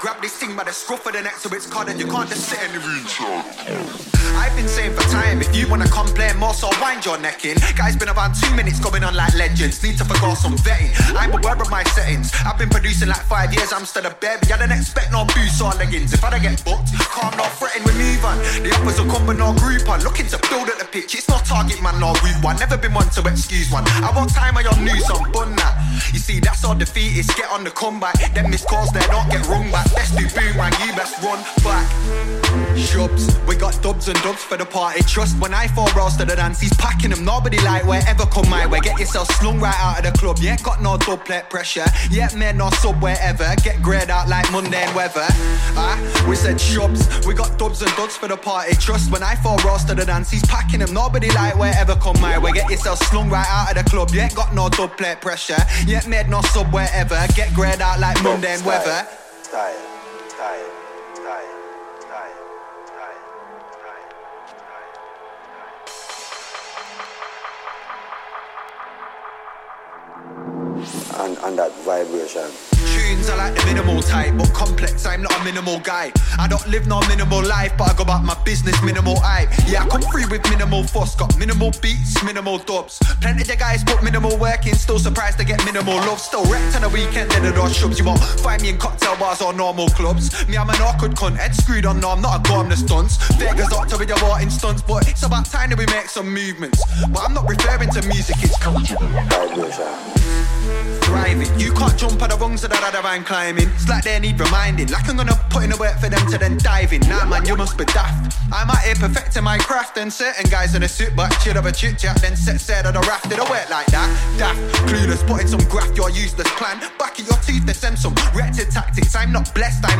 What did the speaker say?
Grab this thing by the scruff of the neck so it's cold and you can't just sit in the room. I've been saying for time, if you wanna complain more, so wind your neck in. Guys been around 2 minutes going on like legends. Need to forgo some vetting. I'm aware of my settings. I've been producing like 5 years, I'm still a baby. I don't expect no boots or leggings. If I don't get booked, calm, not fretting, we move on. The uppers will come but no group on. Looking to build at the pitch, it's not target man, no route one. Never been one to excuse one. I want time on your news, I'm bun that. You see, that's all defeat is get on the comeback. Them missed calls there, don't get rung back. Best do boom, man, you best run back. Shubs, we got dubs and dubs for the party. Trust when I fall rolls to the dance, he's packing them. Nobody like wherever come my way. Get yourself slung right out of the club. You ain't got no dub plate pressure. You ain't made no sub wherever. Get greyed out like mundane weather. We said shubs, we got dubs and dubs for the party. Trust when I fall rolls to the dance, he's packing them. Nobody like wherever come my way. Get yourself slung right out of the club. You ain't got no dub plate pressure. You ain't made no sub wherever. Get greyed out like mundane weather. Style. And that vibration. Tunes are like the minimal type, but complex, I'm not a minimal guy. I don't live no minimal life, but I go about my business minimal hype. Yeah, I come free with minimal fuss, got minimal beats, minimal dubs. Plenty of the guys put minimal work in, still surprised to get minimal love. Still wrecked on the weekend, then the door shubs. You won't find me in cocktail bars or normal clubs. Me, I'm an awkward cunt, head screwed on, no, I'm not a go, I'm the stunts. Vegas doctor with your bought in stunts, but it's about time that we make some movements. But I'm not referring to music, it's culture. Thriving, you can't jump on the rungs of that other van climbing. It's like they need reminding, like I'm gonna put in the work for them to then dive in. Nah man, you must be daft. I'm out here perfecting my craft, and certain guys in a suit but chill of a chit chat, then set of the raft. They don't work like that. Daft, clueless, putting some graft, your useless plan. Back at your teeth, they send some wretched tactics. I'm not blessed, I'm